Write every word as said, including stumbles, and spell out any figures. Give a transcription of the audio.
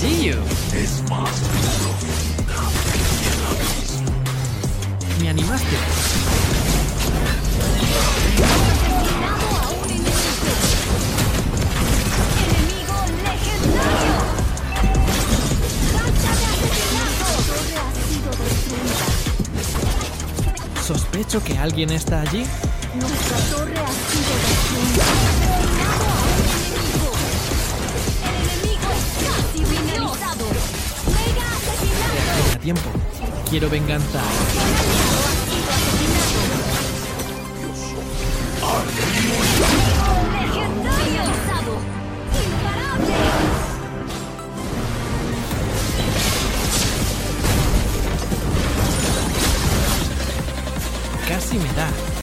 see you. Es más profunda que el abismo. Me animaste. Asesinado a un enemigo. Enemigo legendario. ¡Lancha de asesinato! Torre ha sido destruida. Sospecho que alguien está allí. Nuestra torre ha sido destruida. Asesinado a un enemigo. El enemigo es casi finalizado. Mega asesinato. A tiempo. Quiero venganza.